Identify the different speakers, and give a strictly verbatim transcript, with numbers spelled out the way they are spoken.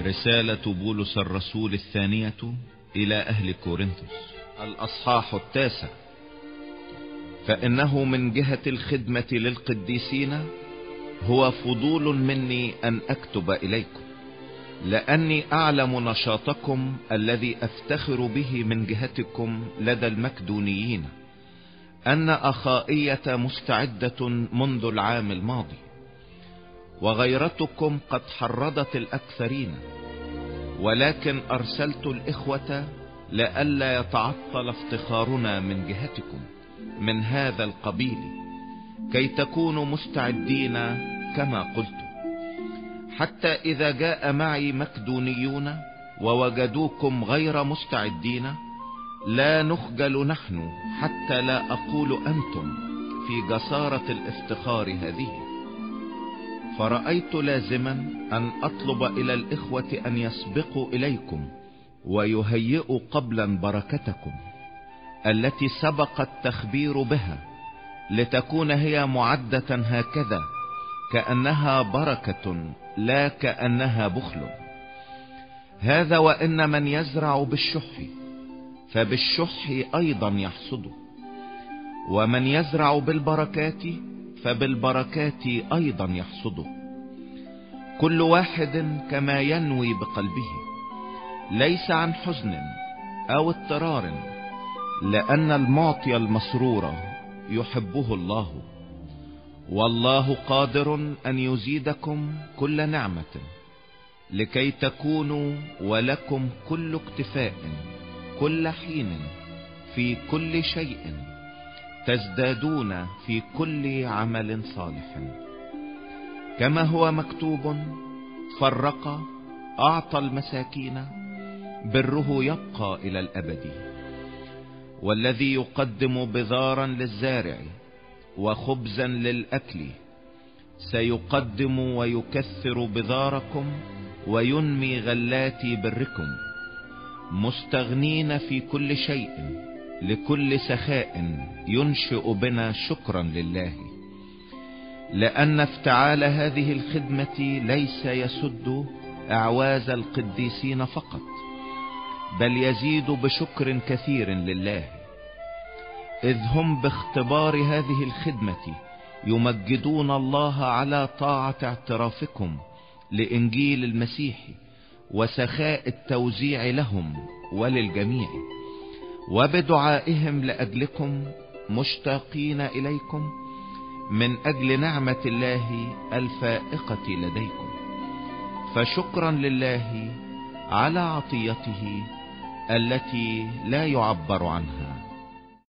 Speaker 1: رسالة بولس الرسول الثانية إلى أهل كورنثوس، الأصحاح التاسع. فإنه من جهة الخدمة للقديسين هو فضول مني أن أكتب إليكم، لأني أعلم نشاطكم الذي أفتخر به من جهتكم لدى المكدونيين، أن أخائية مستعدة منذ العام الماضي، وغيرتكم قد حرضت الأكثرين، ولكن أرسلت الإخوة لئلا يتعطل افتخارنا من جهتكم من هذا القبيل، كي تكونوا مستعدين كما قلت، حتى إذا جاء معي مكدونيون ووجدوكم غير مستعدين لا نخجل نحن، حتى لا أقول أنتم في جسارة الافتخار هذه. فرأيت لازما أن أطلب إلى الإخوة أن يسبقوا إليكم ويهيئوا قبلا بركتكم التي سبق التخبير بها، لتكون هي معدة هكذا كأنها بركة لا كأنها بخل. هذا وإن من يزرع بالشح فبالشح أيضا يحصد، ومن يزرع بالبركات فبالبركات أيضا يحصد، كل واحد كما ينوي بقلبه، ليس عن حزن أو اضطرار، لأن المعطي المسرور يحبه الله، والله قادر أن يزيدكم كل نعمة، لكي تكونوا ولكم كل اكتفاء كل حين في كل شيء، تزدادون في كل عمل صالح، كما هو مكتوب: فرق، أعطى المساكين، بره يبقى إلى الأبد. والذي يقدم بذارا للزارع وخبزا للأكل سيقدم ويكثر بذاركم وينمي غلات بركم، مستغنين في كل شيء لكل سخاء ينشئ بنا شكرا لله، لأن افتعال هذه الخدمة ليس يسد أعواز القديسين فقط، بل يزيد بشكر كثير لله، إذ هم باختبار هذه الخدمة يمجدون الله على طاعة اعترافكم لإنجيل المسيح وسخاء التوزيع لهم وللجميع، وبدعائهم لأجلكم مشتاقين إليكم من أجل نعمة الله الفائقة لديكم، فشكرا لله على عطيته التي لا يعبر عنها.